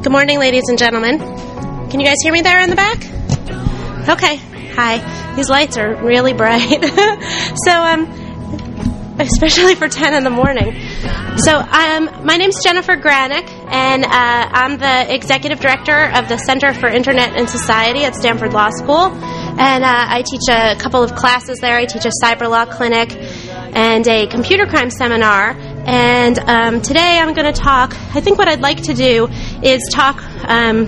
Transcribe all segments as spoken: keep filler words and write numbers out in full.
Good morning, ladies and gentlemen. Can you guys hear me there in the back? Okay. Hi. These lights are really bright. so, um, especially for ten in the morning. So, um, my name's Jennifer Granick, and uh, I'm the executive director of the Center for Internet and Society at Stanford Law School. And uh, I teach a couple of classes there. I teach a cyber law clinic and a computer crime seminar. And um, today I'm going to talk, I think what I'd like to do is talk um,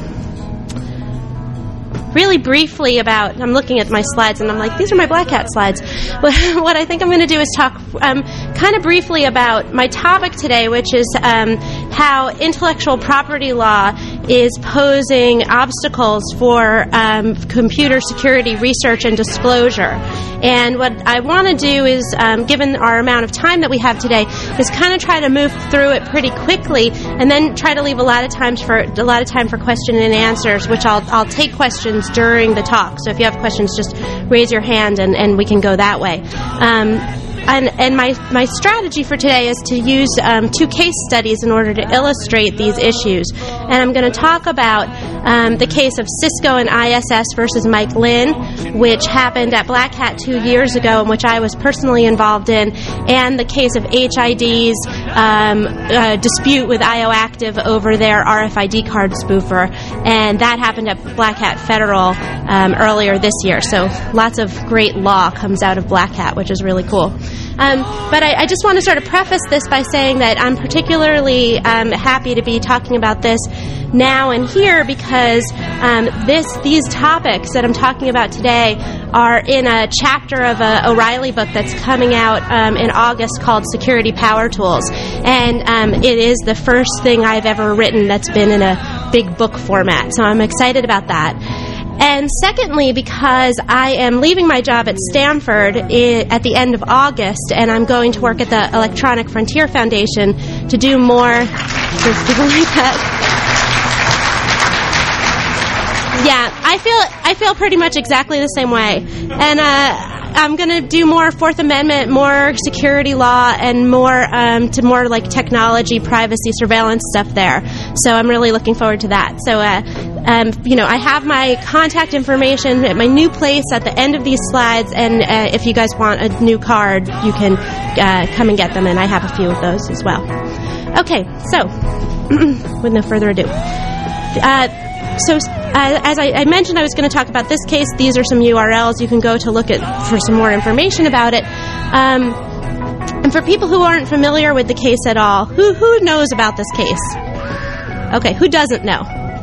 really briefly about, I'm looking at my slides and I'm like, these are my Black Hat slides. What I think I'm going to do is talk um, kind of briefly about my topic today, which is um, how intellectual property law is posing obstacles for um, computer security research and disclosure. And what I want to do is, um, given our amount of time that we have today, is kind of try to move through it pretty quickly, and then try to leave a lot of times for a lot of time for question and answers, which I'll I'll take questions during the talk. So if you have questions, just raise your hand, and, and we can go that way. Um, And, and my, my strategy for today is to use um, two case studies in order to illustrate these issues. And I'm going to talk about um, the case of Cisco and I S S versus Mike Lynn, which happened at Black Hat two years ago, and which I was personally involved in, and the case of H I D's um, uh, dispute with IOActive over their R F I D card spoofer. And that happened at Black Hat Federal um, earlier this year. So lots of great law comes out of Black Hat, which is really cool. Um, but I, I just want to sort of preface this by saying that I'm particularly um, happy to be talking about this now and here because um, this these topics that I'm talking about today are in a chapter of a O'Reilly book that's coming out um, in August called Security Power Tools. And um, it is the first thing I've ever written that's been in a big book format. So I'm excited about that. And secondly, because I am leaving my job at Stanford I- at the end of August, and I'm going to work at the Electronic Frontier Foundation to do more. There's people like that. Yeah, I feel I feel pretty much exactly the same way, and uh, I'm going to do more Fourth Amendment, more security law, and more um, to more like technology, privacy, surveillance stuff there. So I'm really looking forward to that. So, uh, um, you know, I have my contact information at my new place at the end of these slides, and uh, if you guys want a new card, you can uh, come and get them, and I have a few of those as well. Okay, so with no further ado. Uh, So, uh, as I, I mentioned, I was going to talk about this case. These are some U R Ls you can go to look at for some more information about it. Um, and for people who aren't familiar with the case at all, who who knows about this case? Okay, who doesn't know?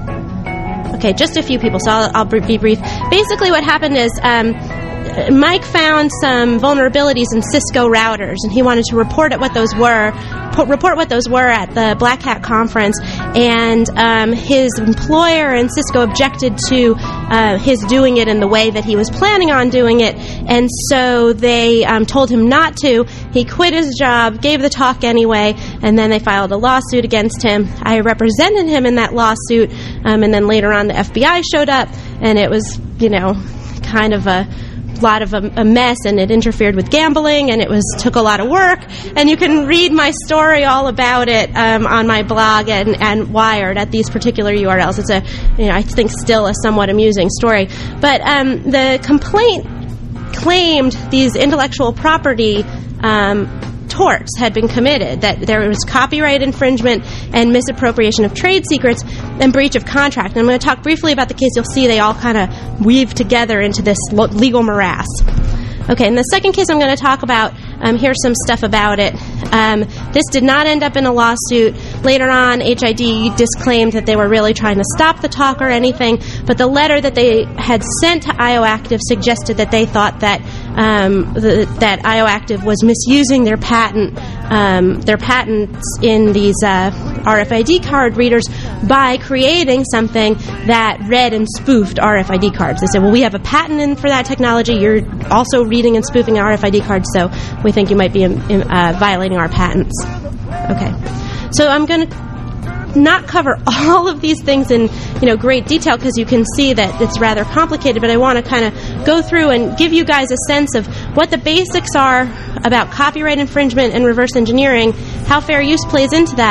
Okay, just a few people, so I'll, I'll be brief. Basically, what happened is um, Mike found some vulnerabilities in Cisco routers, and he wanted to report at what those were. report what those were at the Black Hat conference, and um, his employer and Cisco objected to uh, his doing it in the way that he was planning on doing it, and so they um, told him not to. He quit his job, gave the talk anyway, and then they filed a lawsuit against him. I represented him in that lawsuit, um, and then later on the F B I showed up, and it was, you know, kind of a lot of a, a mess, and it interfered with gambling, and it was took a lot of work. And you can read my story all about it um, on my blog and, and Wired at these particular U R Ls. It's a, you know, I think still a somewhat amusing story. But um, the complaint claimed these intellectual property um, torts had been committed, that there was copyright infringement and misappropriation of trade secrets and breach of contract. And I'm going to talk briefly about the case. You'll see they all kind of weave together into this lo- legal morass. Okay, in the second case I'm going to talk about, um, here's some stuff about it. Um, this did not end up in a lawsuit. Later on, H I D disclaimed that they were really trying to stop the talk or anything, but the letter that they had sent to IOActive suggested that they thought that um, the, that IOActive was misusing their patent, um, their patents in these uh, R F I D card readers by creating something that read and spoofed R F I D cards. They said, well, we have a patent in for that technology. You're also reading and spoofing R F I D cards, so we think you might be uh, violating our patents. Okay. So I'm going to not cover all of these things in, you know, great detail because you can see that it's rather complicated, but I want to kind of go through and give you guys a sense of what the basics are about copyright infringement and reverse engineering, how fair use plays into that,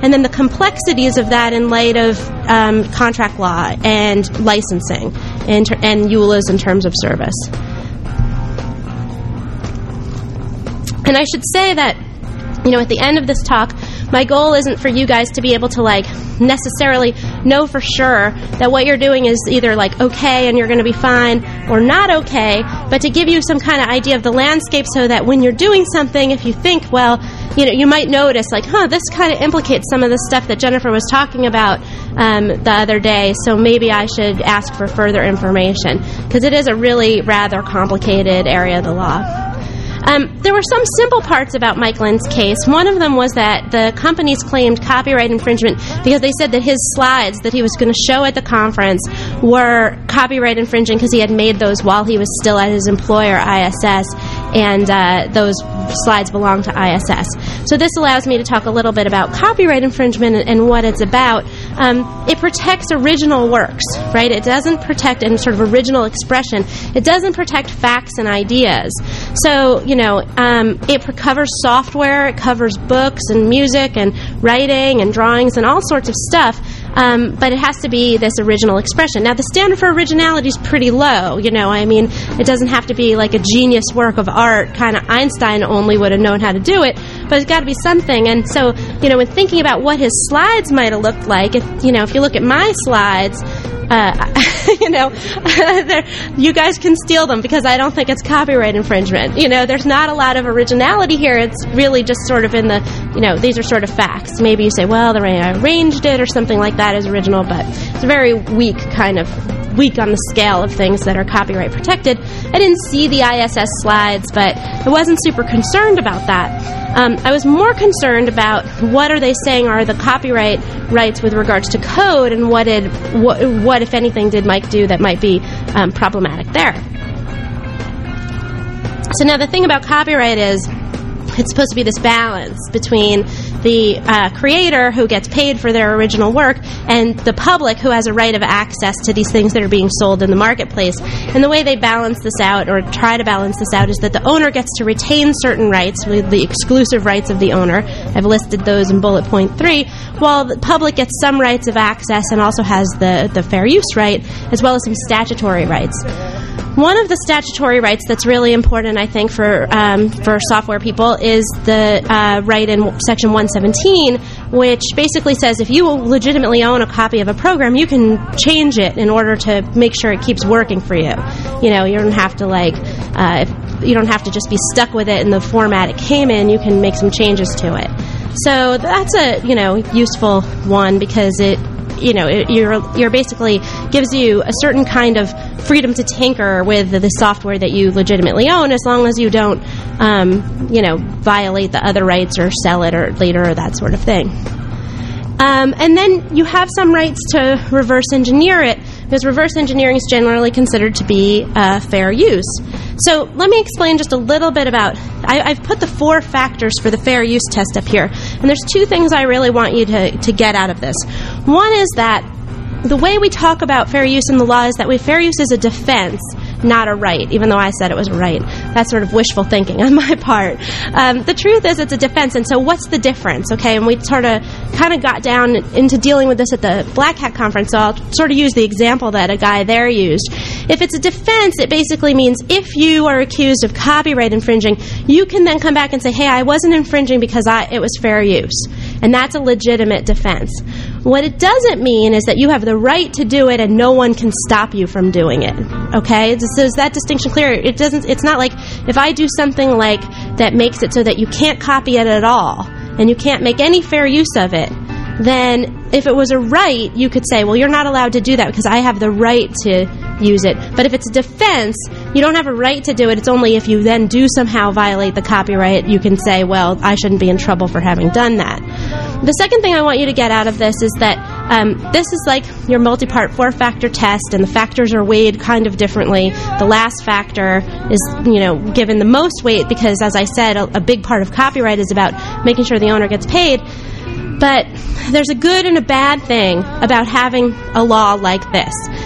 and then the complexities of that in light of um, contract law and licensing and, ter- and E U L As in terms of service. And I should say that, you know, at the end of this talk, my goal isn't for you guys to be able to, like, necessarily know for sure that what you're doing is either, like, okay and you're going to be fine or not okay, but to give you some kind of idea of the landscape so that when you're doing something, if you think, well, you know, you might notice, like, huh, this kind of implicates some of the stuff that Jennifer was talking about um, the other day, so maybe I should ask for further information, because it is a really rather complicated area of the law. Um, there were some simple parts about Mike Lynn's case. One of them was that the companies claimed copyright infringement because they said that his slides that he was going to show at the conference were copyright infringing because he had made those while he was still at his employer, I S S, and uh, those slides belong to I S S. So this allows me to talk a little bit about copyright infringement and, and what it's about. Um, it protects original works, right? It doesn't protect any sort of original expression. It doesn't protect facts and ideas. So, you know, um, it covers software, it covers books and music and writing and drawings and all sorts of stuff. Um, but it has to be this original expression. Now, the standard for originality is pretty low. You know, I mean, it doesn't have to be like a genius work of art. Kind of Einstein only would have known how to do it, but it's got to be something. And so, you know, when thinking about what his slides might have looked like, if you know, if you look at my slides, uh, you know, you guys can steal them because I don't think it's copyright infringement. You know, there's not a lot of originality here. It's really just sort of in the, you know, these are sort of facts. Maybe you say, well, the way I arranged it or something like that is original, but it's a very weak kind of weak on the scale of things that are copyright protected. I didn't see the I S S slides, but I wasn't super concerned about that. Um, I was more concerned about what are they saying are the copyright rights with regards to code, and what did what, what if anything did Mike do that might be um, problematic there. So now the thing about copyright is it's supposed to be this balance between the uh, creator who gets paid for their original work and the public who has a right of access to these things that are being sold in the marketplace. And the way they balance this out, or try to balance this out, is that the owner gets to retain certain rights, the exclusive rights of the owner. I've listed those in bullet point three, while the public gets some rights of access and also has the, the fair use right, as well as some statutory rights. One of the statutory rights that's really important, I think, for um, for software people is the uh, right in Section one seventeen, which basically says if you legitimately own a copy of a program, you can change it in order to make sure it keeps working for you. You know, you don't have to, like, uh, if, you don't have to just be stuck with it in the format it came in. You can make some changes to it. So that's a, you know, useful one because it, you know, it, you're you're basically gives you a certain kind of freedom to tinker with the, the software that you legitimately own, as long as you don't, um, you know, violate the other rights or sell it or later or that sort of thing. Um, and then you have some rights to reverse engineer it, because reverse engineering is generally considered to be uh, fair use. So let me explain just a little bit about, I, I've put the four factors for the fair use test up here, and there's two things I really want you to, to get out of this. One is that the way we talk about fair use in the law is that we, fair use is a defense, not a right, even though I said it was a right. That's sort of wishful thinking on my part. Um, the truth is it's a defense, and so what's the difference, okay? And we sort of kind of got down into dealing with this at the Black Hat Conference, so I'll sort of use the example that a guy there used. If it's a defense, it basically means if you are accused of copyright infringing, you can then come back and say, hey, I wasn't infringing because I, it was fair use. And that's a legitimate defense. What it doesn't mean is that you have the right to do it and no one can stop you from doing it. Okay? So is that distinction clear? It doesn't. It's not like if I do something like that makes it so that you can't copy it at all and you can't make any fair use of it, then if it was a right, you could say, well, you're not allowed to do that because I have the right to use it. But if it's a defense, you don't have a right to do it. It's only if you then do somehow violate the copyright, you can say, well, I shouldn't be in trouble for having done that. The second thing I want you to get out of this is that um, this is like your multi-part four-factor test, and the factors are weighed kind of differently. The last factor is, you know, given the most weight because, as I said, a, a big part of copyright is about making sure the owner gets paid. But there's a good and a bad thing about having a law like this.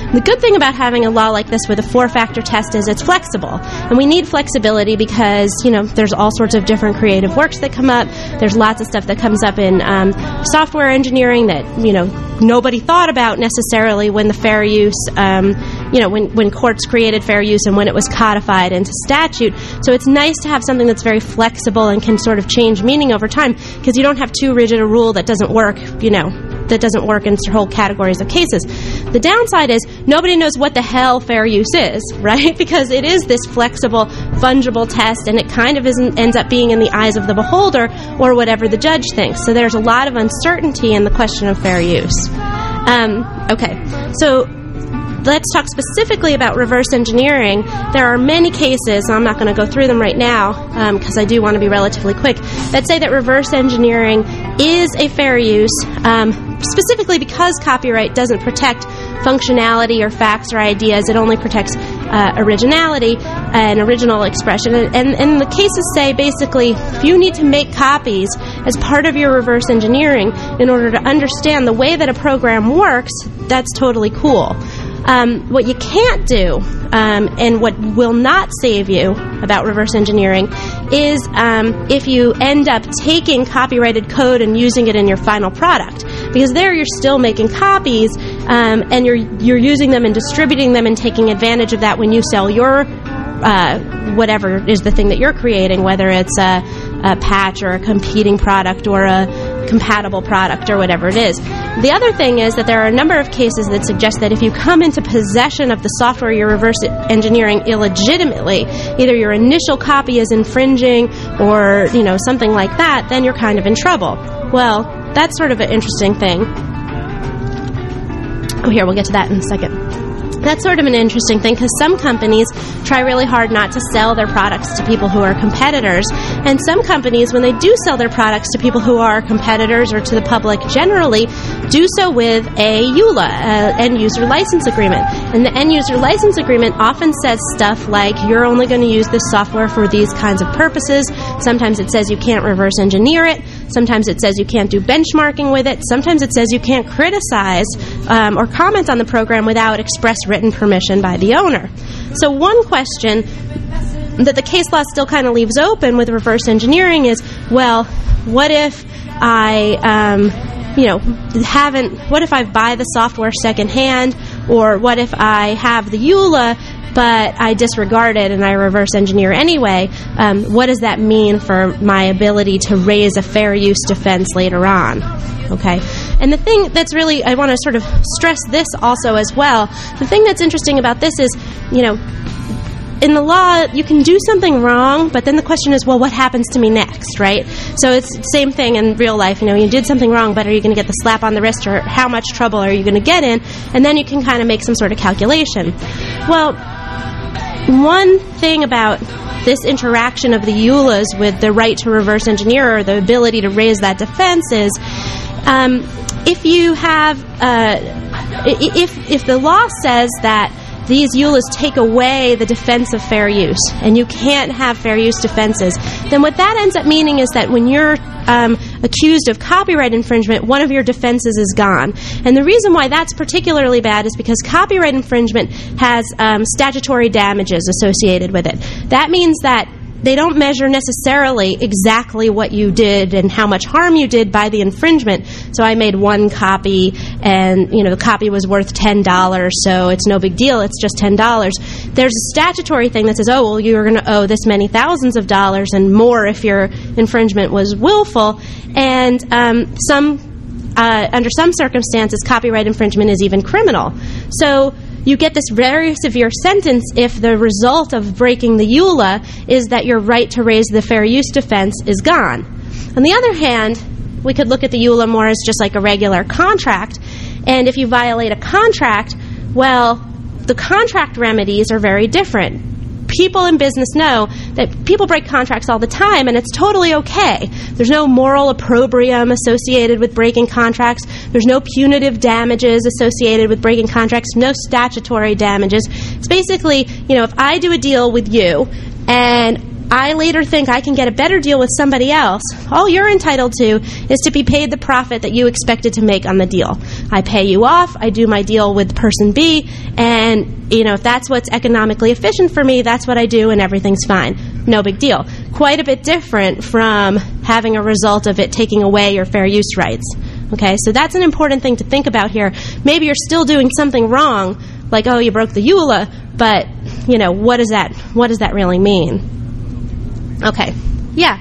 The good thing about having a law like this with a four-factor test is it's flexible. And we need flexibility because, you know, there's all sorts of different creative works that come up. There's lots of stuff that comes up in um, software engineering that, you know, nobody thought about necessarily when the fair use, um, you know, when, when courts created fair use and when it was codified into statute. So it's nice to have something that's very flexible and can sort of change meaning over time, because you don't have too rigid a rule that doesn't work, you know, that doesn't work in whole categories of cases. The downside is nobody knows what the hell fair use is, right? Because it is this flexible, fungible test, and it kind of isn't, ends up being in the eyes of the beholder or whatever the judge thinks. So there's a lot of uncertainty in the question of fair use. Um, okay, so let's talk specifically about reverse engineering. There are many cases, and I'm not going to go through them right now because um, I do want to be relatively quick, that say that reverse engineering is a fair use, um, specifically because copyright doesn't protect functionality or facts or ideas. It only protects uh, originality and original expression. And, and, and the cases say basically if you need to make copies as part of your reverse engineering in order to understand the way that a program works, that's totally cool. Um, what you can't do, um, and what will not save you about reverse engineering, is um, if you end up taking copyrighted code and using it in your final product. Because there you're still making copies, um, and you're you're using them and distributing them and taking advantage of that when you sell your uh, whatever is the thing that you're creating, whether it's a, a patch or a competing product or a compatible product or whatever it is. The other thing is that there are a number of cases that suggest that if you come into possession of the software you're reverse engineering illegitimately, either your initial copy is infringing or, you know, something like that, then you're kind of in trouble. Well, that's sort of an interesting thing. Oh, here, we'll get to that in a second. That's sort of an interesting thing because some companies try really hard not to sell their products to people who are competitors, and some companies, when they do sell their products to people who are competitors or to the public generally, do so with a E U L A, uh, end-user license agreement. And the end-user license agreement often says stuff like, you're only going to use this software for these kinds of purposes. Sometimes it says you can't reverse engineer it. Sometimes it says you can't do benchmarking with it. Sometimes it says you can't criticize um, or comment on the program without express written permission by the owner. So one question that the case law still kind of leaves open with reverse engineering is, well, what if I, um, you know, haven't, what if I buy the software secondhand, or what if I have the E U L A but I disregard it and I reverse engineer anyway? Um, what does that mean for my ability to raise a fair use defense later on? Okay, and the thing that's really, I want to sort of stress this also as well, the thing that's interesting about this is, you know, in the law, you can do something wrong, but then the question is, well, what happens to me next, right? So it's the same thing in real life. You know, you did something wrong, but are you going to get the slap on the wrist, or how much trouble are you going to get in? And then you can kind of make some sort of calculation. Well, one thing about this interaction of the E U L As with the right to reverse engineer or the ability to raise that defense is, um, if you have, uh, if if the law says that these E U L As take away the defense of fair use, and you can't have fair use defenses, then what that ends up meaning is that when you're um, accused of copyright infringement, one of your defenses is gone. And the reason why that's particularly bad is because copyright infringement has um, statutory damages associated with it. That means that they don't measure necessarily exactly what you did and how much harm you did by the infringement. So I made one copy, and you know the copy was worth ten dollars, so it's no big deal, it's just ten dollars. There's a statutory thing that says, oh, well, you're going to owe this many thousands of dollars and more if your infringement was willful. And um, some, uh, under some circumstances, copyright infringement is even criminal. So you get this very severe sentence if the result of breaking the E U L A is that your right to raise the fair use defense is gone. On the other hand, we could look at the E U L A more as just like a regular contract, and if you violate a contract, well, the contract remedies are very different. People in business know that people break contracts all the time, and it's totally okay. There's no moral opprobrium associated with breaking contracts. There's no punitive damages associated with breaking contracts, no statutory damages. It's basically, you know, if I do a deal with you, and I later think I can get a better deal with somebody else, all you're entitled to is to be paid the profit that you expected to make on the deal. I pay you off, I do my deal with person B, and you know, if that's what's economically efficient for me, that's what I do, and everything's fine. No big deal. Quite a bit different from having a result of it taking away your fair use rights. Okay, so that's an important thing to think about here. Maybe you're still doing something wrong, like, oh, you broke the E U L A, but, you know, what does that, what does that really mean? Okay, yeah.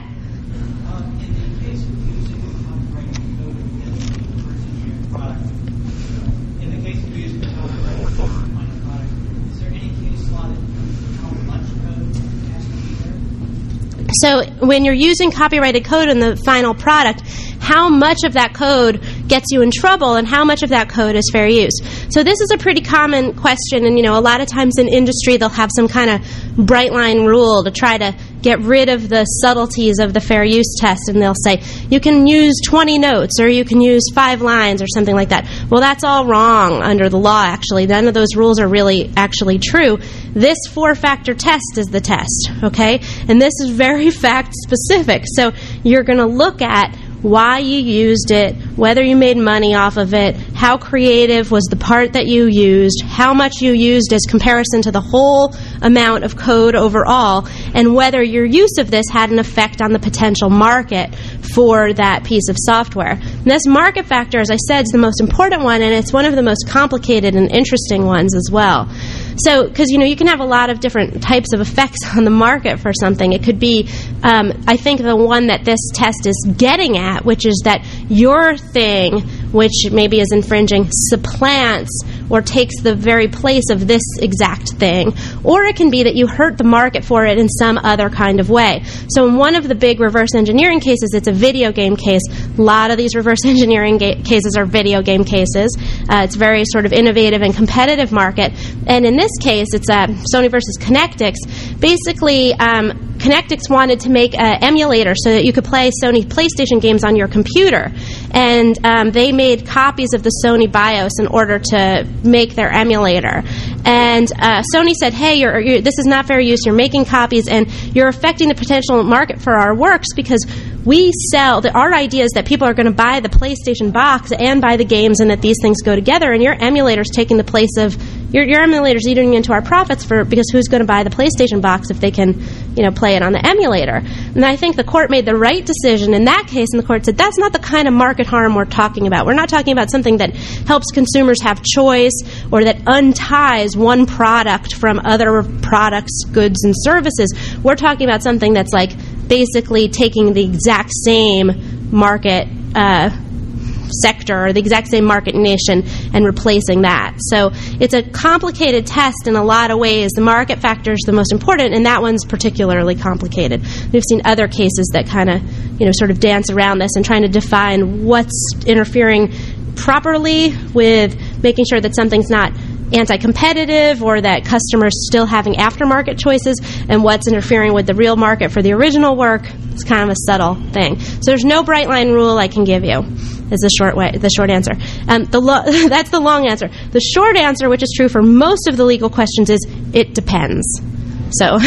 So when you're using copyrighted code in the final product, how much of that code gets you in trouble and how much of that code is fair use? So this is a pretty common question, and you know, a lot of times in industry they'll have some kind of bright line rule to try to get rid of the subtleties of the fair use test, and they'll say you can use twenty notes or you can use five lines or something like that. Well, that's all wrong under the law, actually. None of those rules are really actually true. This four-factor test is the test, okay? And this is very fact-specific. So you're going to look at why you used it, whether you made money off of it, how creative was the part that you used, how much you used as comparison to the whole amount of code overall, and whether your use of this had an effect on the potential market for that piece of software. And this market factor, as I said, is the most important one, and it's one of the most complicated and interesting ones as well. So, because, you know, you can have a lot of different types of effects on the market for something. It could be, um, I think, the one that this test is getting at, which is that your thing, which maybe is infringing, supplants or takes the very place of this exact thing. Or it can be that you hurt the market for it in some other kind of way. So in one of the big reverse engineering cases, it's a video game case. A lot of these reverse engineering ga- cases are video game cases. Uh, it's very sort of innovative and competitive market. And in this case, it's uh, Sony versus Connectix. Basically, um, Connectix wanted to make an emulator so that you could play Sony PlayStation games on your computer. And um, they made copies of the Sony BIOS in order to make their emulator. And uh, Sony said, hey, you're, you're, this is not fair use. You're making copies, and you're affecting the potential market for our works because we sell, the, our idea is that people are going to buy the PlayStation box and buy the games and that these things go together, and your emulator's taking the place of, your, your emulator's eating into our profits for because who's going to buy the PlayStation box if they can, you know, play it on the emulator? And I think the court made the right decision in that case, and the court said that's not the kind of market harm we're talking about. We're not talking about something that helps consumers have choice or that unties one product from other products, goods, and services. We're talking about something that's like basically taking the exact same market uh, sector or the exact same market niche and, and replacing that. So it's a complicated test in a lot of ways. The market factor is the most important, and that one's particularly complicated. We've seen other cases that kind of, you know, sort of dance around this and trying to define what's interfering properly with making sure that something's not anti-competitive or that customers still having aftermarket choices, and what's interfering with the real market for the original work. It's kind of a subtle thing. So there's no bright line rule I can give you. Is the short way, the short answer. Um, the lo- that's the long answer. The short answer, which is true for most of the legal questions, is it depends. So,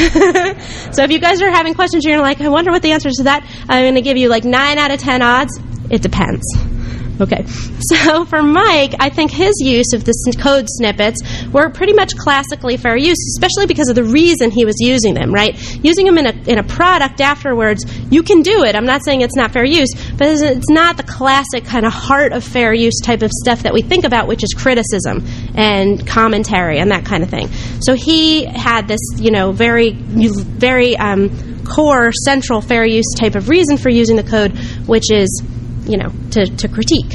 so if you guys are having questions, you're like, I wonder what the answer is to that. I'm going to give you like nine out of ten odds. It depends. Okay, so for Mike, I think his use of the code snippets were pretty much classically fair use, especially because of the reason he was using them, right? Using them in a in a product afterwards, you can do it. I'm not saying it's not fair use, but it's not the classic kind of heart of fair use type of stuff that we think about, which is criticism and commentary and that kind of thing. So he had this, you know, very, very um, core, central fair use type of reason for using the code, which is, you know, to, to critique.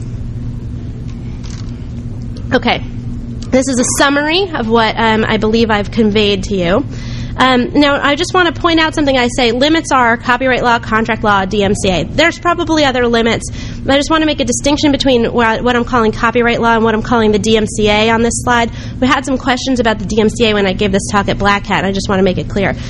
Okay, this is a summary of what um, I believe I've conveyed to you. Um, now, I just want to point out something I say. Limits are copyright law, contract law, D M C A. There's probably other limits, but I just want to make a distinction between what, what I'm calling copyright law and what I'm calling the D M C A on this slide. We had some questions about the D M C A when I gave this talk at Black Hat. I just want to make it clear.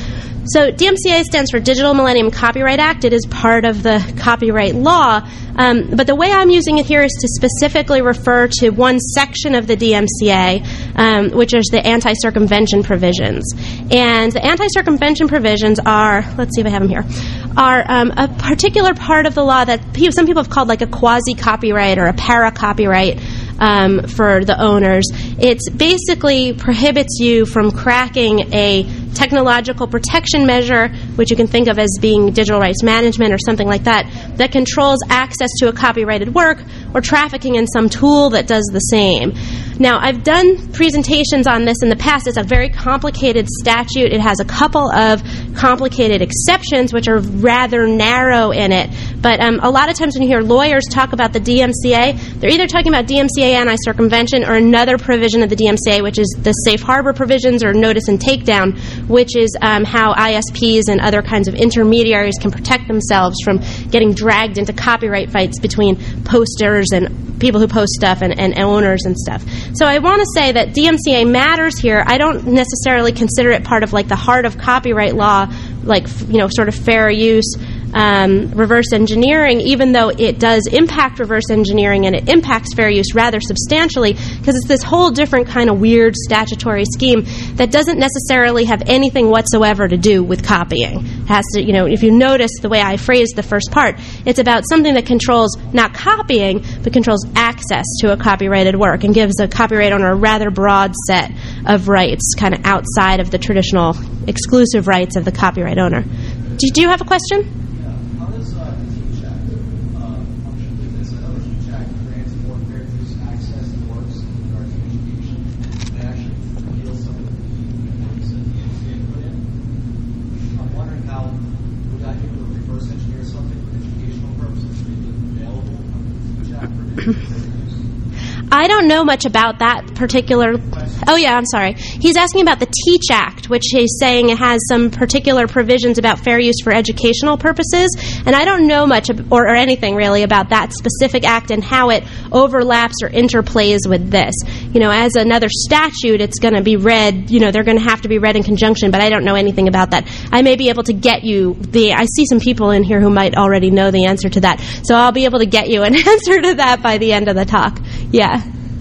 So D M C A stands for Digital Millennium Copyright Act. It is part of the copyright law. Um, but the way I'm using it here is to specifically refer to one section of the D M C A, um, which is the anti-circumvention provisions. And the anti-circumvention provisions are, let's see if I have them here, are um, a particular part of the law that pe- some people have called like a quasi-copyright or a para-copyright um, for the owners. It basically prohibits you from cracking a technological protection measure, which you can think of as being digital rights management or something like that, that controls access to a copyrighted work or trafficking in some tool that does the same. Now, I've done presentations on this in the past. It's a very complicated statute. It has a couple of complicated exceptions, which are rather narrow in it. But um, a lot of times when you hear lawyers talk about the D M C A, they're either talking about D M C A anti-circumvention or another provision of the D M C A, which is the safe harbor provisions or notice and takedown, which is um, how I S Ps and other kinds of intermediaries can protect themselves from getting dragged into copyright fights between posters and people who post stuff and, and owners and stuff. So I want to say that D M C A matters here. I don't necessarily consider it part of like the heart of copyright law, like, you know, sort of fair use, um, reverse engineering, even though it does impact reverse engineering and it impacts fair use rather substantially, because it's this whole different kind of weird statutory scheme that doesn't necessarily have anything whatsoever to do with copying. It has to, you know, if you notice the way I phrased the first part, it's about something that controls not copying, but controls access to a copyrighted work and gives a copyright owner a rather broad set of rights, kind of outside of the traditional exclusive rights of the copyright owner. Do, do you have a question? I don't know much about that particular... Oh, yeah, I'm sorry. He's asking about the TEACH Act, which he's saying has some particular provisions about fair use for educational purposes, and I don't know much ab- or, or anything really about that specific act and how it overlaps or interplays with this. You know, as another statute, it's going to be read, you know, they're going to have to be read in conjunction, but I don't know anything about that. I may be able to get you the... I see some people in here who might already know the answer to that, so I'll be able to get you an answer to that by the end of the talk. Yeah.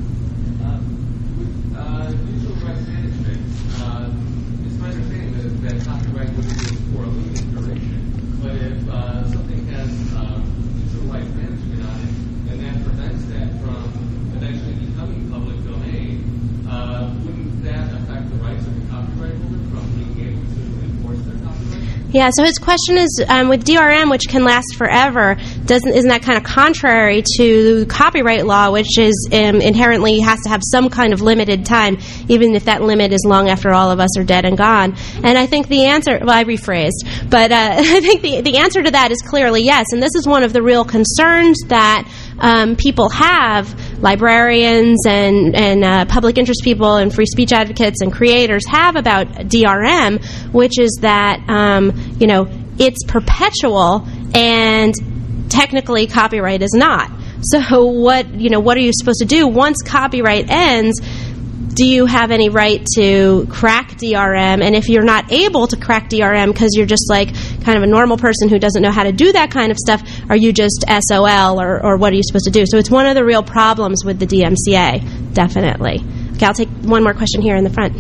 Yeah, so his question is, um, with D R M, which can last forever, doesn't isn't that kind of contrary to copyright law, which is um, inherently has to have some kind of limited time, even if that limit is long after all of us are dead and gone? And I think the answer, well, I rephrased, but uh, I think the, the answer to that is clearly yes, and this is one of the real concerns that um, people have, librarians and, and uh, public interest people and free speech advocates and creators have about D R M, which is that, um, you know, it's perpetual and technically copyright is not. So what, you know, what are you supposed to do once copyright ends? Do you have any right to crack D R M? And if you're not able to crack D R M because you're just like kind of a normal person who doesn't know how to do that kind of stuff, are you just S O L or, or what are you supposed to do? So it's one of the real problems with the D M C A, definitely. Okay, I'll take one more question here in the front.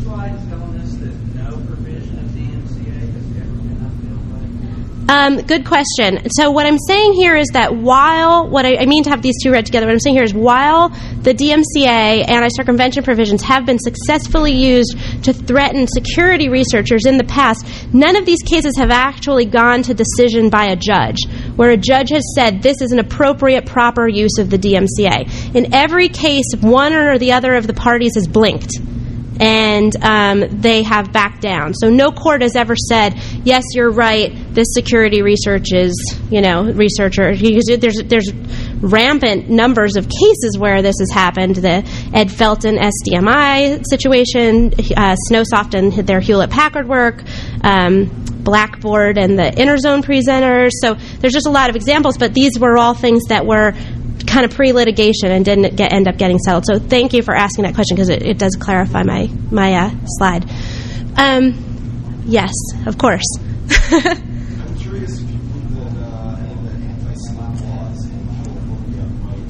Um, good question. So what I'm saying here is that while, what I, I mean to have these two read together, what I'm saying here is while the D M C A anti-circumvention provisions have been successfully used to threaten security researchers in the past, none of these cases have actually gone to decision by a judge, where a judge has said this is an appropriate, proper use of the D M C A. In every case, one or the other of the parties has blinked, and um, they have backed down. So no court has ever said, yes, you're right, this security research is, you know, researcher. There's, there's rampant numbers of cases where this has happened. The Ed Felton S D M I situation, uh, Snowsoft and their Hewlett-Packard work, um, Blackboard and the Interzone presenters. So there's just a lot of examples, but these were all things that were kind of pre-litigation and didn't get, end up getting settled. So thank you for asking that question because it, it does clarify my my uh, slide. Um, Yes, of course. I'm curious if you think that uh, any of the anti-SLAPP laws in California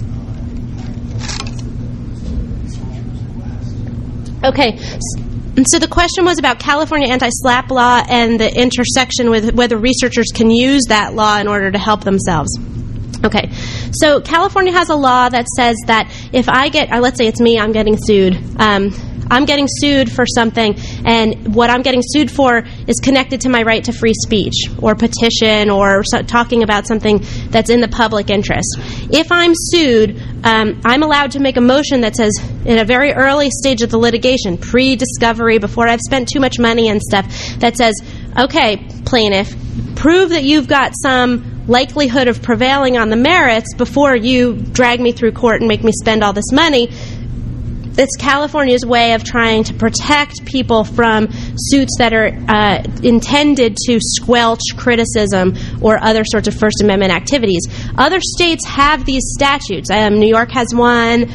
might uh, Okay. And so the question was about California anti-SLAPP law and the intersection with whether researchers can use that law in order to help themselves. Okay, so California has a law that says that if I get, or let's say it's me, I'm getting sued. Um, I'm getting sued for something, and what I'm getting sued for is connected to my right to free speech or petition or so, talking about something that's in the public interest. If I'm sued, um, I'm allowed to make a motion that says, in a very early stage of the litigation, pre-discovery, before I've spent too much money and stuff, that says, okay, plaintiff, prove that you've got some likelihood of prevailing on the merits before you drag me through court and make me spend all this money. It's California's way of trying to protect people from suits that are uh, intended to squelch criticism or other sorts of First Amendment activities. Other states have these statutes. Um, New York has one.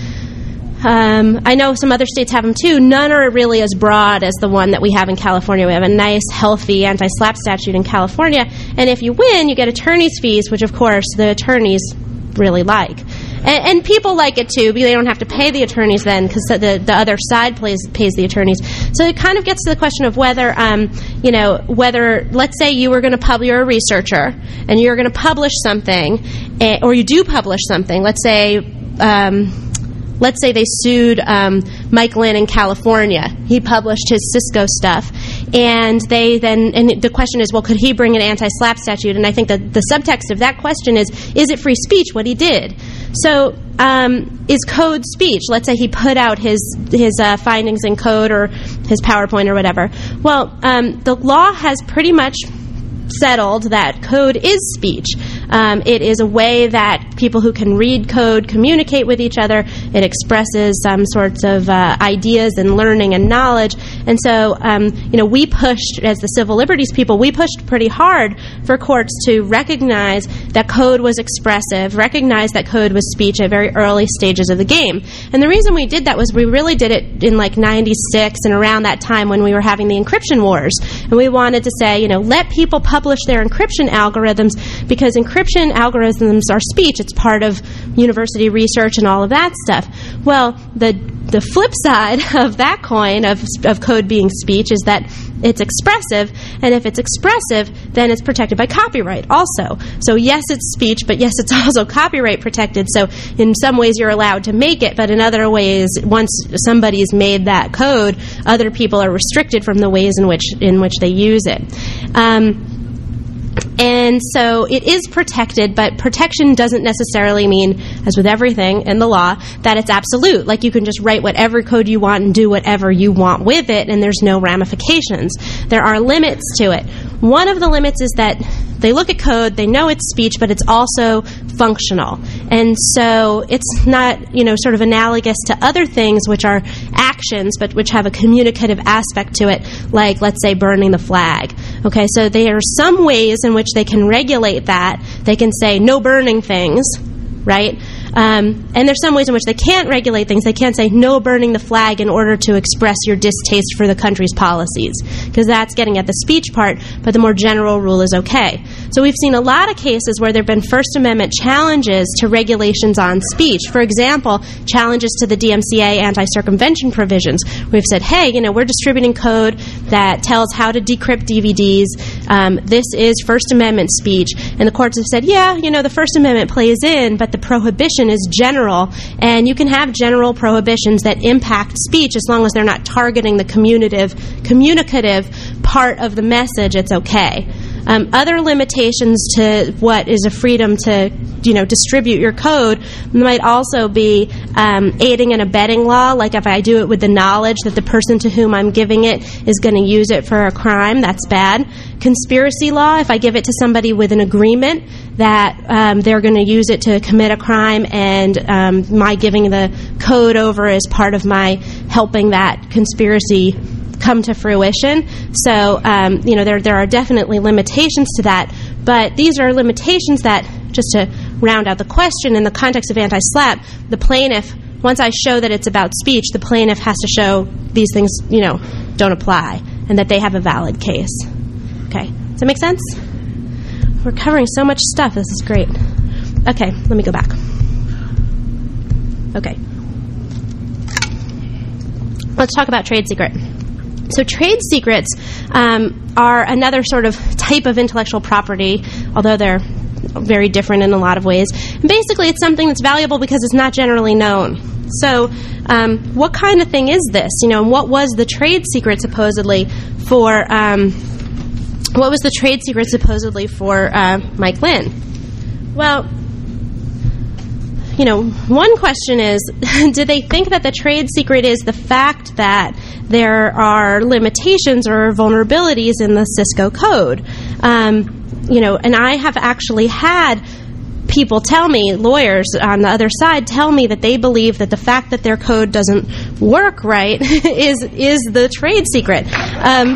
Um, I know some other states have them too. None are really as broad as the one that we have in California. We have a nice, healthy anti-SLAPP statute in California. And if you win, you get attorney's fees, which, of course, the attorneys really like. And, and people like it too, because they don't have to pay the attorneys then, because the, the other side pays, pays the attorneys. So it kind of gets to the question of whether, um, you know, whether, let's say you were going to publish, you're a researcher, and you're going to publish something, uh, or you do publish something. Let's say, um, let's say they sued um, Mike Lynn in California. He published his Cisco stuff, and they then, and the question is, well, could he bring an anti-SLAPP statute? And I think that the subtext of that question is, is it free speech what he did? So, um, is code speech? Let's say he put out his his uh, findings in code or his PowerPoint or whatever. Well, um, the law has pretty much settled that code is speech. Um, it is a way that people who can read code communicate with each other. It expresses some sorts of uh, ideas and learning and knowledge. And so, um, you know, we pushed, as the civil liberties people, we pushed pretty hard for courts to recognize that code was expressive, recognize that code was speech at very early stages of the game. And the reason we did that was we really did it in like ninety-six and around that time when we were having the encryption wars. And we wanted to say, you know, let people publish their encryption algorithms, because encryption algorithms are speech. It's part of university research and all of that stuff. Well, the the flip side of that coin of of code being speech is that it's expressive, and if it's expressive, then it's protected by copyright also. So yes, it's speech, but yes, it's also copyright protected. So in some ways you're allowed to make it, but in other ways, once somebody's made that code, other people are restricted from the ways in which in which they use it. Um, And so it is protected, but protection doesn't necessarily mean, as with everything in the law, that it's absolute. Like you can just write whatever code you want and do whatever you want with it, and there's no ramifications. There are limits to it. One of the limits is that they look at code, they know it's speech, but it's also functional. And so it's not, you know, sort of analogous to other things which are actions, but which have a communicative aspect to it, like, let's say, burning the flag. Okay, so there are some ways in which they can regulate that. They can say, no burning things, right? Um, and there's some ways in which they can't regulate things. They can't say no burning the flag in order to express your distaste for the country's policies, because that's getting at the speech part, but the more general rule is okay. So we've seen a lot of cases where there have been First Amendment challenges to regulations on speech. For example, challenges to the D M C A anti-circumvention provisions. We've said, hey, you know, we're distributing code that tells how to decrypt D V Ds. Um, this is First Amendment speech. And the courts have said, yeah, you know, the First Amendment plays in, but the prohibition is general, and you can have general prohibitions that impact speech as long as they're not targeting the communicative, communicative part of the message. It's okay. Um, other limitations to what is a freedom to, you know, distribute your code might also be um, aiding and abetting law. Like if I do it with the knowledge that the person to whom I'm giving it is going to use it for a crime, that's bad. Conspiracy law, if I give it to somebody with an agreement that um, they're going to use it to commit a crime, and um, my giving the code over is part of my helping that conspiracy come to fruition. So, um, you know, there there are definitely limitations to that, but these are limitations that, just to round out the question, in the context of anti-SLAPP, the plaintiff, once I show that it's about speech, the plaintiff has to show these things, you know, don't apply. and that they have a valid case. Okay, does that make sense? We're covering so much stuff. This is great. Okay, let me go back. Okay. Let's talk about trade secret. So trade secrets um, are another sort of type of intellectual property, although they're very different in a lot of ways. And basically, it's something that's valuable because it's not generally known. So um, what kind of thing is this? You know, what was the trade secret supposedly for... Um, what was the trade secret supposedly for uh, Mike Lynn? Well, you know, one question is, do they think that the trade secret is the fact that there are limitations or vulnerabilities in the Cisco code? Um, you know, and I have actually had people tell me, lawyers on the other side tell me that they believe that the fact that their code doesn't work right is is the trade secret. Um,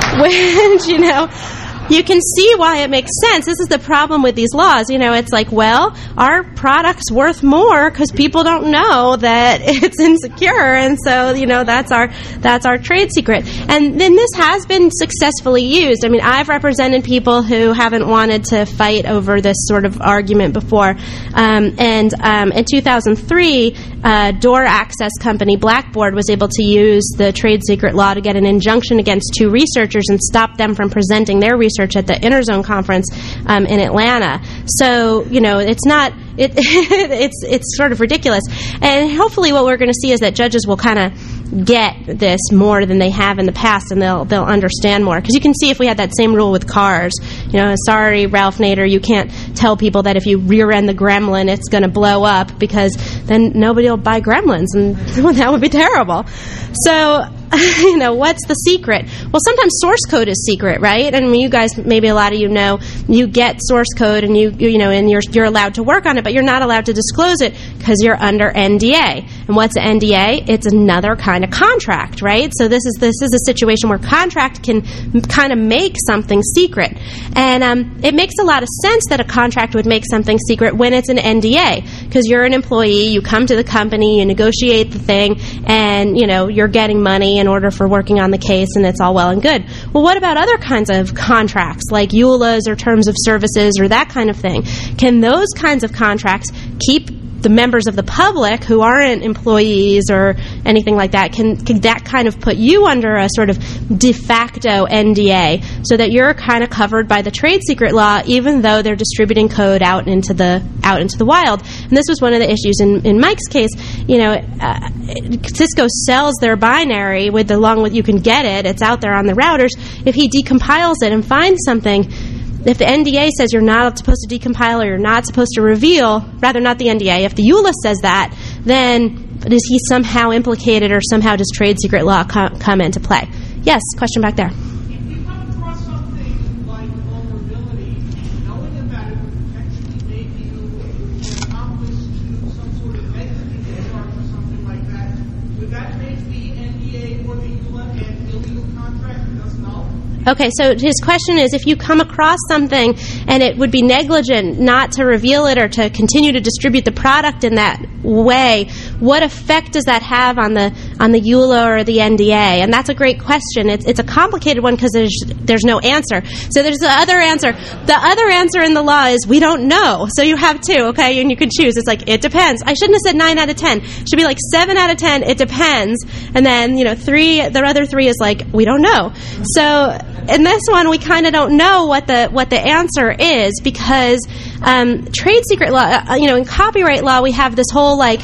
which, you know, you can see why it makes sense. This is the problem with these laws. You know, it's like, well, our product's worth more because people don't know that it's insecure, and so, you know, that's our that's our trade secret. And then this has been successfully used. I mean, I've represented people who haven't wanted to fight over this sort of argument before. Um, and um, in two thousand three, uh, door access company Blackboard was able to use the trade secret law to get an injunction against two researchers and stop them from presenting their research at the Interzone conference um, in Atlanta. So, you know, it's not, it, it's it's sort of ridiculous. And hopefully what we're going to see is that judges will kind of get this more than they have in the past, and they'll they'll understand more. Because you can see if we had that same rule with cars, you know, sorry, Ralph Nader, you can't tell people that if you rear-end the Gremlin, it's going to blow up, because then nobody will buy Gremlins, and that would be terrible. So, you know, what's the secret? Well, sometimes source code is secret, right? I mean, you guys, maybe a lot of you know, you get source code and you, you know, and you're you're allowed to work on it, but you're not allowed to disclose it because you're under N D A. And what's an N D A? It's another kind of contract, right? So this is this is a situation where contract can kind of make something secret, and um, it makes a lot of sense that a contract would make something secret when it's an N D A, because you're an employee, you come to the company, you negotiate the thing, and you know you're getting money in order for working on the case, and it's all well and good. Well, what about other kinds of contracts, like E U L As or terms of services or that kind of thing? Can those kinds of contracts keep the members of the public who aren't employees or anything like that, can, can that kind of put you under a sort of de facto N D A, so that you're kind of covered by the trade secret law, even though they're distributing code out into the out into the wild? And this was one of the issues in, in Mike's case. You know, uh, Cisco sells their binary with the along with you can get it. It's out there on the routers. If he decompiles it and finds something, if the N D A says you're not supposed to decompile or you're not supposed to reveal, rather not the N D A, if the E U L A says that, then is he somehow implicated, or somehow does trade secret law com- come into play? Yes, question back there. If you come across something like vulnerability, knowing about it would potentially make you an accomplice to some sort of entity charge or something like that, would that make the N D A or the E U L A an illegal contract and thus null? Okay, so his question is, if you come across something and it would be negligent not to reveal it or to continue to distribute the product in that way, what effect does that have on the on the E U L A or the N D A? And that's a great question. It's it's a complicated one because there's there's no answer. So there's the other answer. The other answer in the law is we don't know. So you have two, okay, and you can choose. It's like, it depends. I shouldn't have said nine out of ten. It should be like seven out of ten, it depends. And then, you know, three, the other three is like, we don't know. So in this one, we kind of don't know what the what the answer is, because um, trade secret law, uh, you know, in copyright law, we have this whole, like,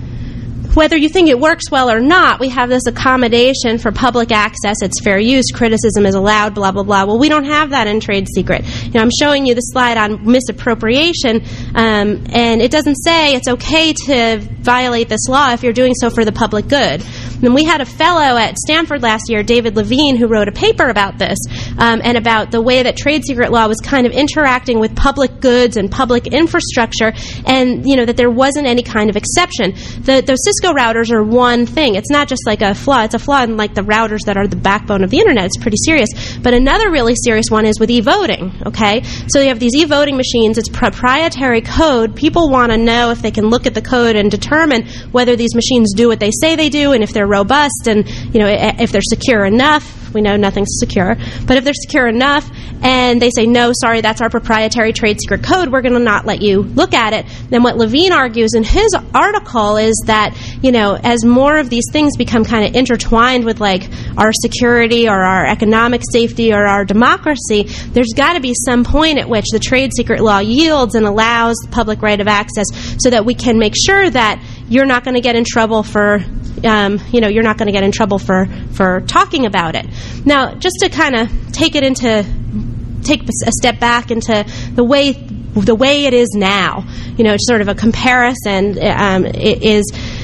whether you think it works well or not, we have this accommodation for public access. It's fair use. Criticism is allowed, blah, blah, blah. Well, we don't have that in trade secret. You know, I'm showing you the slide on misappropriation, um, and it doesn't say it's okay to violate this law if you're doing so for the public good. And we had a fellow at Stanford last year, David Levine, who wrote a paper about this, um, and about the way that trade secret law was kind of interacting with public goods and public infrastructure, and, you know, that there wasn't any kind of exception. The, the Cisco routers are one thing. It's not just like a flaw. It's a flaw in, like, the routers that are the backbone of the internet. It's pretty serious. But another really serious one is with e-voting, okay? So you have these e-voting machines. It's proprietary code. People want to know if they can look at the code and determine whether these machines do what they say they do, and if they're robust, and, you know, if they're secure enough. We know nothing's secure. But if they're secure enough and they say, no, sorry, that's our proprietary trade secret code, we're going to not let you look at it, then what Levine argues in his article is that, you know, as more of these things become kind of intertwined with, like, our security or our economic safety or our democracy, there's got to be some point at which the trade secret law yields and allows the public right of access so that we can make sure that you're not going to get in trouble for, um, you know, you're not going to get in trouble for, for talking about it. Now, just to kind of take it into, take a step back into the way, the way it is now, you know, it's sort of a comparison, um, it is,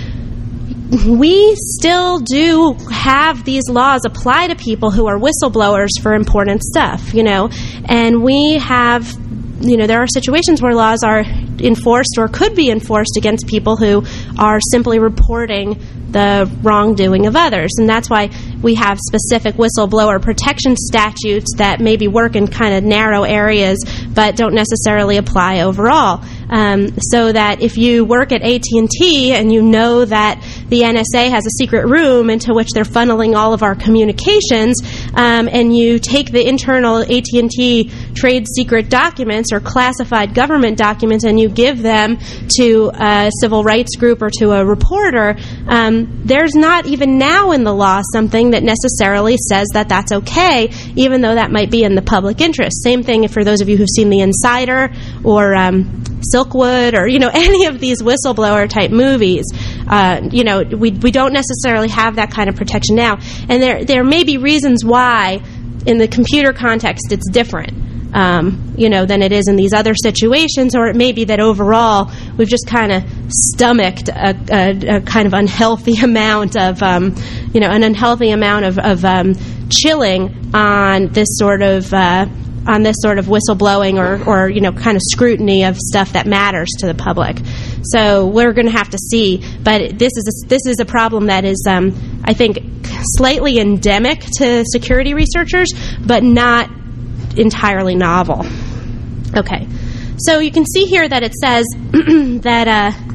we still do have these laws apply to people who are whistleblowers for important stuff, you know, and we have, you know, there are situations where laws are enforced or could be enforced against people who are simply reporting the wrongdoing of others. And that's why we have specific whistleblower protection statutes that maybe work in kind of narrow areas but don't necessarily apply overall. Um, so that if you work at A T and T and you know that the N S A has a secret room into which they're funneling all of our communications, um, and you take the internal A T and T trade secret documents or classified government documents and you give them to a civil rights group or to a reporter, um, there's not even now in the law something that necessarily says that that's okay, even though that might be in the public interest. Same thing for those of you who've seen The Insider or um, Silkwood or, you know, any of these whistleblower type movies. Uh, you know, we we don't necessarily have that kind of protection now. And there there may be reasons why in the computer context it's different. Um, you know, than it is in these other situations, or it may be that overall we've just kind of stomached a, a, a kind of unhealthy amount of, um, you know, an unhealthy amount of, of um, chilling on this sort of uh, on this sort of whistleblowing or, or, you know, kind of scrutiny of stuff that matters to the public. So we're going to have to see. But this is a, this is a problem that is, um, I think, slightly endemic to security researchers, but not entirely novel. Okay, so you can see here that it says that,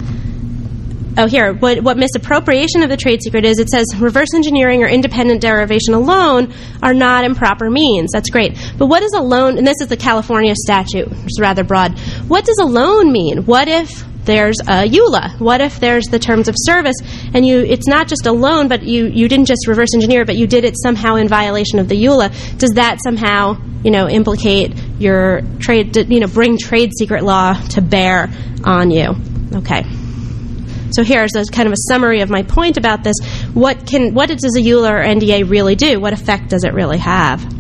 uh, oh, here, what, what misappropriation of the trade secret is, it says reverse engineering or independent derivation alone are not improper means. That's great. But what does alone, and this is the California statute, it's rather broad. What does alone mean? What if there's a E U L A? What if there's the terms of service and you it's not just a loan, but you, you didn't just reverse engineer, but you did it somehow in violation of the E U L A? Does that somehow, you know, implicate your trade, you know, bring trade secret law to bear on you? Okay. So here's a kind of a summary of my point about this. What can what does a E U L A or N D A really do? What effect does it really have?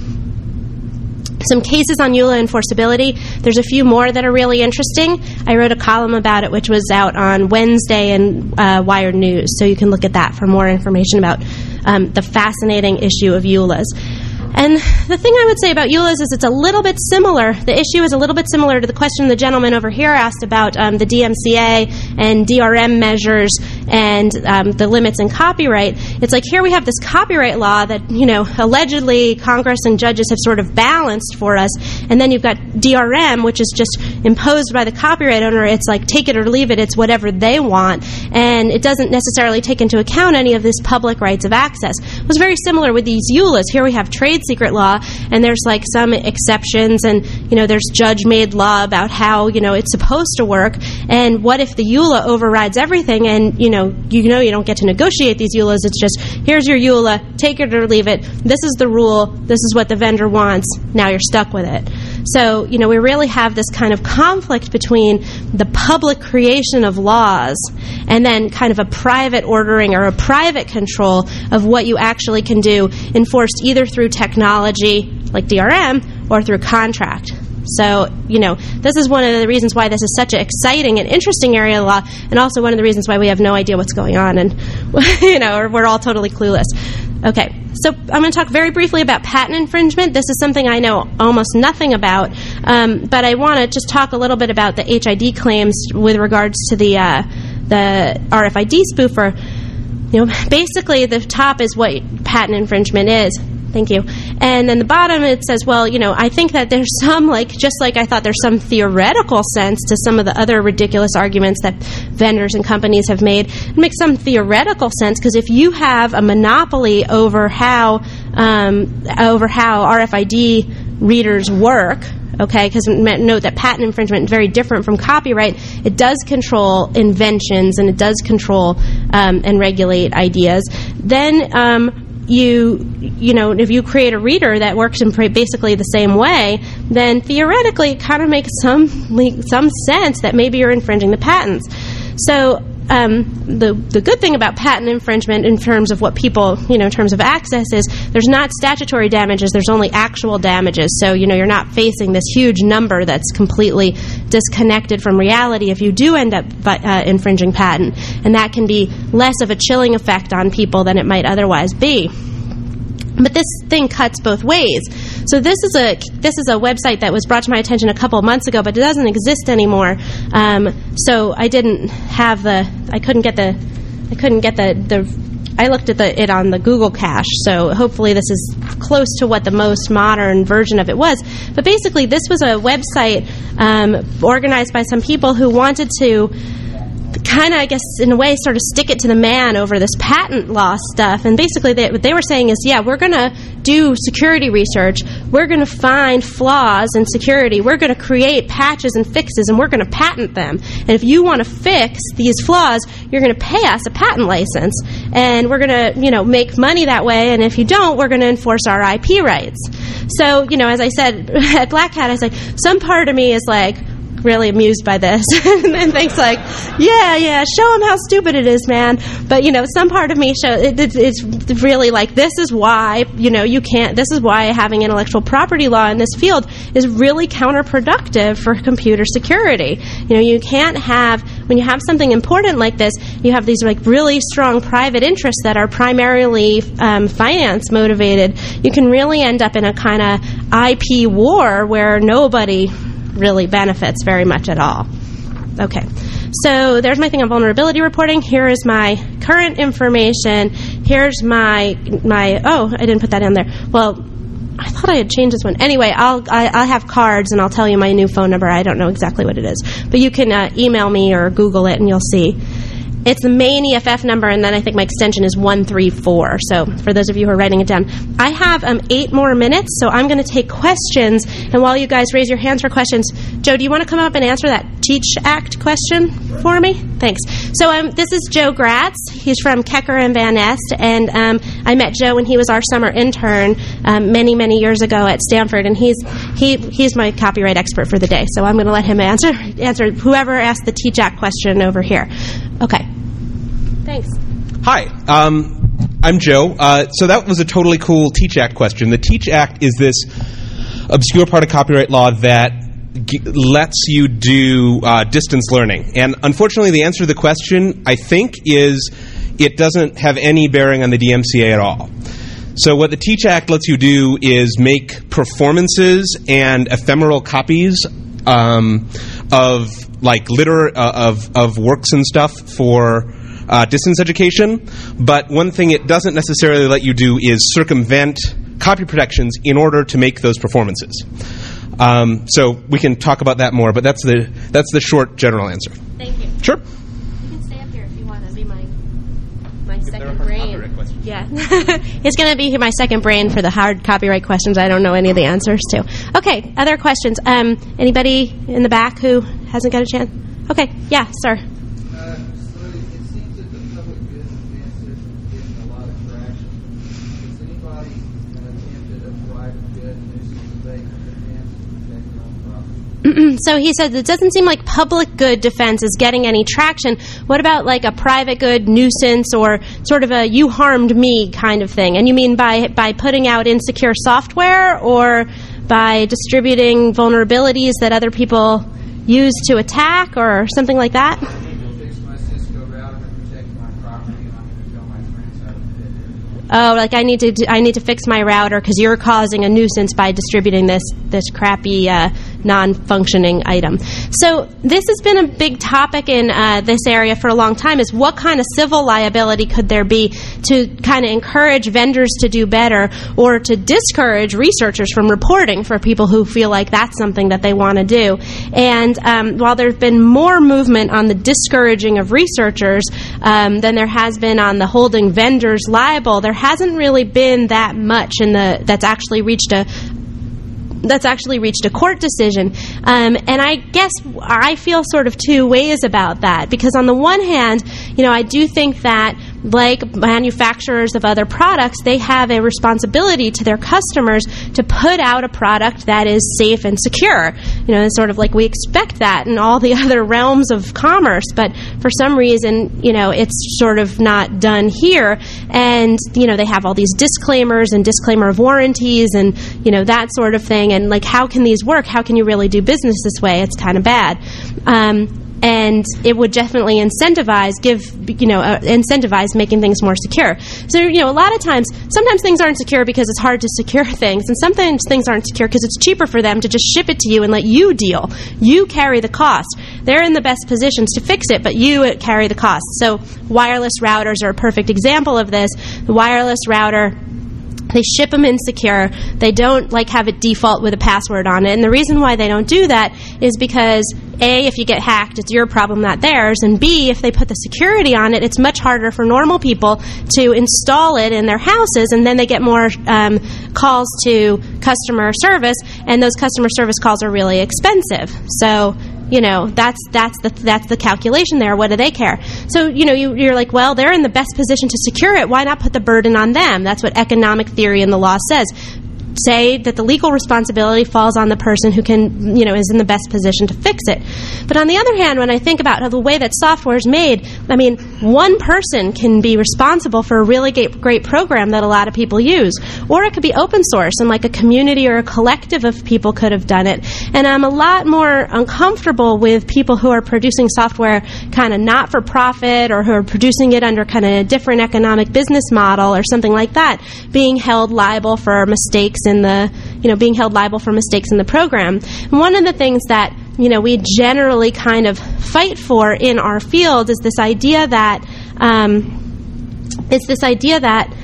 Some cases on E U L A enforceability. There's a few more that are really interesting. I wrote a column about it, which was out on Wednesday in uh, Wired News, so you can look at that for more information about um, the fascinating issue of E U L As. And the thing I would say about E U L As is it's a little bit similar. The issue is a little bit similar to the question the gentleman over here asked about um, the D M C A and D R M measures and um, the limits in copyright. It's like here we have this copyright law that, you know, allegedly Congress and judges have sort of balanced for us, and then you've got D R M, which is just imposed by the copyright owner. It's like take it or leave it. It's whatever they want, and it doesn't necessarily take into account any of this public rights of access. It was very similar with these E U L As. Here we have trade secret law, and there's like some exceptions, and, you know, there's judge-made law about how, you know, it's supposed to work, and what if the E U L A overrides everything, and, you know, you know you don't get to negotiate these E U L As. It's just, here's your E U L A, take it or leave it, this is the rule, this is what the vendor wants, now you're stuck with it. So, you know, we really have this kind of conflict between the public creation of laws and then kind of a private ordering or a private control of what you actually can do, enforced either through technology, like D R M, or through contract. So, you know, this is one of the reasons why this is such an exciting and interesting area of law, and also one of the reasons why we have no idea what's going on, and, you know, we're all totally clueless. Okay, so I'm going to talk very briefly about patent infringement. This is something I know almost nothing about, um, but I want to just talk a little bit about the H I D claims with regards to the uh, the R F I D spoofer. You know, basically the top is what patent infringement is. Thank you. And then the bottom, it says, well, you know, I think that there's some, like, just like I thought there's some theoretical sense to some of the other ridiculous arguments that vendors and companies have made. It makes some theoretical sense, because if you have a monopoly over how um, over how R F I D readers work, okay, because note that patent infringement is very different from copyright. It does control inventions, and it does control um, and regulate ideas. Then um, you, you know, if you create a reader that works in basically the same way, then theoretically it kind of makes some some sense that maybe you're infringing the patents. So um, the the good thing about patent infringement in terms of what people, you know, in terms of access, is there's not statutory damages, there's only actual damages. So, you know, you're not facing this huge number that's completely disconnected from reality if you do end up uh, infringing patent. And that can be less of a chilling effect on people than it might otherwise be. But this thing cuts both ways. So this is a this is a website that was brought to my attention a couple of months ago, but it doesn't exist anymore. Um, so I didn't have the I couldn't get the I couldn't get the, the I looked at the, it on the Google cache. So hopefully this is close to what the most modern version of it was. But basically, this was a website um, organized by some people who wanted to kind of, I guess, in a way, sort of stick it to the man over this patent law stuff. And basically, they, what they were saying is, yeah, we're going to do security research. We're going to find flaws in security. We're going to create patches and fixes, and we're going to patent them. And if you want to fix these flaws, you're going to pay us a patent license. And we're going to, you know, make money that way. And if you don't, we're going to enforce our I P rights. So, you know, as I said at Black Hat, I was like, some part of me is like, really amused by this and then thinks like, yeah, yeah, show them how stupid it is, man. But, you know, some part of me show it, it, it's really like, this is why, you know, you can't, this is why having intellectual property law in this field is really counterproductive for computer security. You know, you can't have, when you have something important like this, you have these like really strong private interests that are primarily um, finance motivated. You can really end up in a kind of I P war where nobody really benefits very much at all. Okay, so there's my thing on vulnerability reporting. Here is my current information. Here's my my. Oh, I didn't put that in there. Well, I thought I had changed this one. Anyway, I'll I, I'll have cards and I'll tell you my new phone number. I don't know exactly what it is, but you can uh, email me or Google it and you'll see. It's the main E F F number, and then I think my extension is one three four. So for those of you who are writing it down, I have um, eight more minutes, so I'm going to take questions. And while you guys raise your hands for questions, Joe, do you want to come up and answer that TEACH Act question for me? Thanks. So um, this is Joe Gratz. He's from Kecker and Van Nest, and um, I met Joe when he was our summer intern um, many, many years ago at Stanford, and he's he he's my copyright expert for the day. So I'm going to let him answer answer whoever asked the TEACH Act question over here. Okay. Thanks. Hi. Um, I'm Joe. Uh, so that was a totally cool TEACH Act question. The TEACH Act is this obscure part of copyright law that g- lets you do uh, distance learning. And unfortunately, the answer to the question, I think, is it doesn't have any bearing on the D M C A at all. So what the TEACH Act lets you do is make performances and ephemeral copies um, of like liter uh, of of works and stuff for uh, distance education. But one thing it doesn't necessarily let you do is circumvent copy protections in order to make those performances. Um, so we can talk about that more, but that's the that's the short general answer. Thank you. Sure. You can stay up here if you want to be my my second brain. Yeah, he's going to be my second brain for the hard copyright questions I don't know any of the answers to. Okay, other questions? Um, anybody in the back who hasn't got a chance? Okay, yeah, sir. Uh, so it, it seems that the public good defense isn't getting a lot of traction. Has anybody uh, attempted a private good nuisance abatement defense to protect their own property? So he said it doesn't seem like public good defense is getting any traction. What about like a private good nuisance or sort of a you harmed me kind of thing? And you mean by by putting out insecure software or by distributing vulnerabilities that other people use to attack or something like that? Fix my Cisco router to protect my property, and I'm going to tell my friends how to do oh, like I need to do, I need to fix my router because you're causing a nuisance by distributing this this crappy uh, non-functioning item. So this has been a big topic in uh, this area for a long time, is what kind of civil liability could there be to kind of encourage vendors to do better or to discourage researchers from reporting for people who feel like that's something that they want to do. And um, while there's been more movement on the discouraging of researchers um, than there has been on the holding vendors liable, there hasn't really been that much in the that's actually reached a that's actually reached a court decision. Um, and I guess I feel sort of two ways about that, because on the one hand, you know, I do think that like manufacturers of other products, they have a responsibility to their customers to put out a product that is safe and secure. You know, it's sort of like we expect that in all the other realms of commerce, but for some reason, you know, it's sort of not done here. And, you know, they have all these disclaimers and disclaimer of warranties and, you know, that sort of thing. And, like, how can these work? How can you really do business this way? It's kind of bad. Um, And it would definitely incentivize, give, you know, uh, incentivize making things more secure. So, you know, a lot of times, sometimes things aren't secure because it's hard to secure things, and sometimes things aren't secure because it's cheaper for them to just ship it to you and let you deal. You carry the cost. They're in the best positions to fix it, but you carry the cost. So wireless routers are a perfect example of this. The wireless router, they ship them insecure. They don't like have it default with a password on it. And the reason why they don't do that is because, A, if you get hacked, it's your problem, not theirs. And B, if they put the security on it, it's much harder for normal people to install it in their houses. And then they get more um, calls to customer service. And those customer service calls are really expensive. So, you know, that's that's the that's the calculation there. What do they care? So, you know, you, you're like, well, they're in the best position to secure it. Why not put the burden on them? That's what economic theory and the law says. Say that the legal responsibility falls on the person who can, you know, is in the best position to fix it. But on the other hand, when I think about how the way that software is made, I mean, one person can be responsible for a really great, great program that a lot of people use. Or it could be open source, and like a community or a collective of people could have done it. And I'm a lot more uncomfortable with people who are producing software kind of not for profit, or who are producing it under kind of a different economic business model or something like that, being held liable for mistakes in the, you know, being held liable for mistakes in the program. And one of the things that, you know, we generally kind of fight for in our field is this idea that, um, it's this idea that,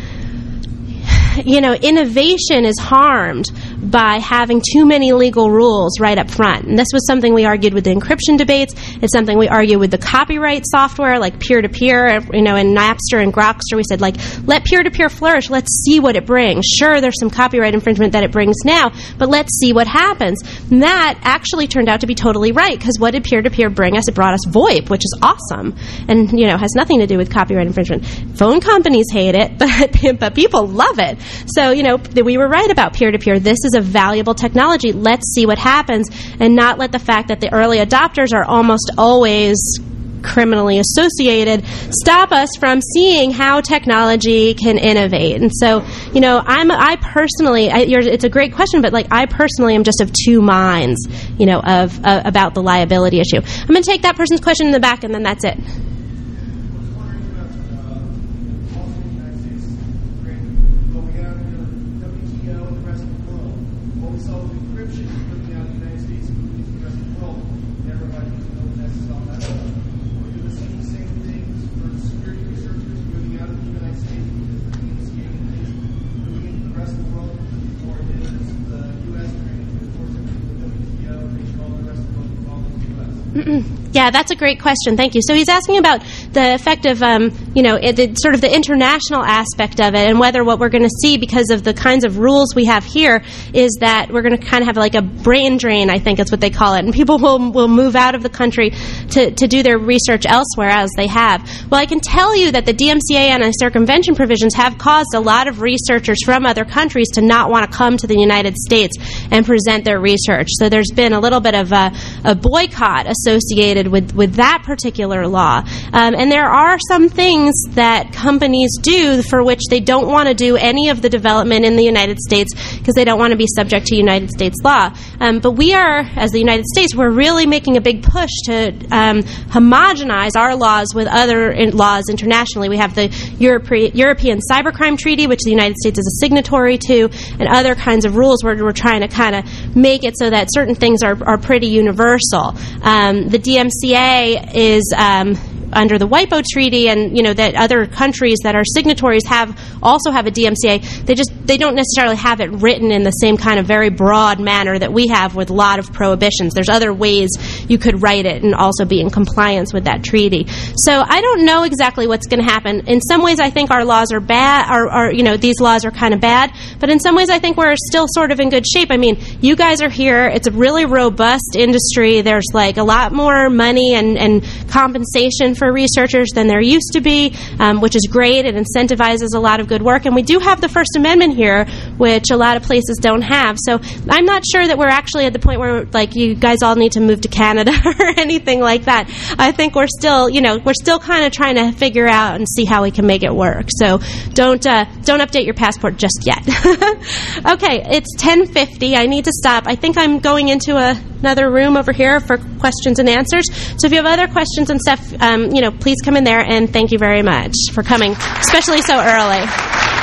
you know, innovation is harmed by having too many legal rules right up front. And this was something we argued with the encryption debates. It's something we argue with the copyright software, like peer-to-peer, you know, in Napster and Grokster. We said, like, let peer-to-peer flourish. Let's see what it brings. Sure, there's some copyright infringement that it brings now, but let's see what happens. And that actually turned out to be totally right, because what did peer-to-peer bring us? It brought us VoIP, which is awesome, and, you know, has nothing to do with copyright infringement. Phone companies hate it, but, but people love it. So, you know, we were right about peer-to-peer. This is a valuable technology. Let's see what happens, and not let the fact that the early adopters are almost always criminally associated stop us from seeing how technology can innovate. And so, you know, I'm I personally, I, you're, it's a great question, but like I personally am just of two minds, you know, of uh, about the liability issue. I'm going to take that person's question in the back, and then that's it. Yeah, that's a great question. Thank you. So he's asking about the effect of, um, you know, it, it, sort of the international aspect of it, and whether what we're going to see because of the kinds of rules we have here is that we're going to kind of have like a brain drain, I think is what they call it, and people will will move out of the country to, to do their research elsewhere, as they have. Well, I can tell you that the D M C A anti-circumvention provisions have caused a lot of researchers from other countries to not want to come to the United States and present their research. So there's been a little bit of a, a boycott associated with, with that particular law. Um, and there are some things that companies do for which they don't want to do any of the development in the United States because they don't want to be subject to United States law. Um, but we are, as the United States, we're really making a big push to um, homogenize our laws with other in- laws internationally. We have the Europe- European Cybercrime Treaty, which the United States is a signatory to, and other kinds of rules where we're trying to kind of make it so that certain things are, are pretty universal. Um, the D M C A is um, under the WIPO Treaty, and you know that other countries that are signatories have also have a D M C A. They just they don't necessarily have it written in the same kind of very broad manner that we have with a lot of prohibitions. There's other ways you could write it and also be in compliance with that treaty. So I don't know exactly what's going to happen. In some ways, I think our laws are bad, or, or you know these laws are kind of bad. But in some ways, I think we're still sort of in good shape. I mean, you guys are here. It's a really robust industry. There's like a lot more money and, and compensation for researchers than there used to be, um, which is great. It incentivizes a lot of good work. And we do have the First Amendment here, which a lot of places don't have. So I'm not sure that we're actually at the point where like you guys all need to move to Canada or anything like that. I think we're still, you know, we're still kind of trying to figure out and see how we can make it work. So don't uh, don't update your passport just yet. Okay, it's ten fifty. I need to stop. I think I'm going into a, another room over here for questions and answers. So if you have other questions and stuff, um, you know, please come in there, and thank you very much for coming, especially so early.